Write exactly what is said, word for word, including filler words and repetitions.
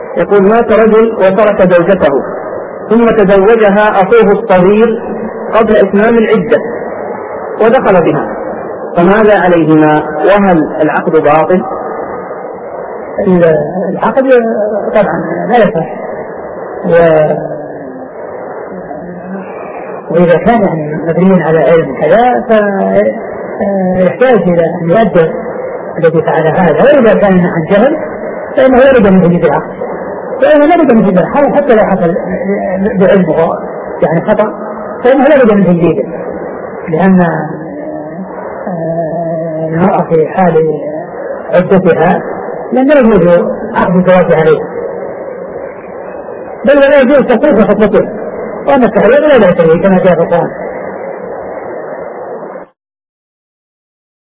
يقول مات رجل وترك زوجته ثم تزوجها أخوه الصغير قبل إتمام العدة ودخل بها، فماذا عليهما؟ وهل العقد باطل؟ العقد طبعا لا يصح، وإذا كان يعني مبني على علم كذا فيحتاج إلى أن يؤدب الذي فعل هذا، وإذا كان عن جهل فإنه يرد من تجديد العقد، فإنه يرد من تجديد العقد حتى لو حصل بعلمه يعني خطأ فإنه يرد من تجديده، لأن المرأة في حال عدتها لن يجوز عقد الزواج عليها، بل لا يجوز تصريف خطبته، وأن التحرير لا يعتريه كما جاء في القرآن.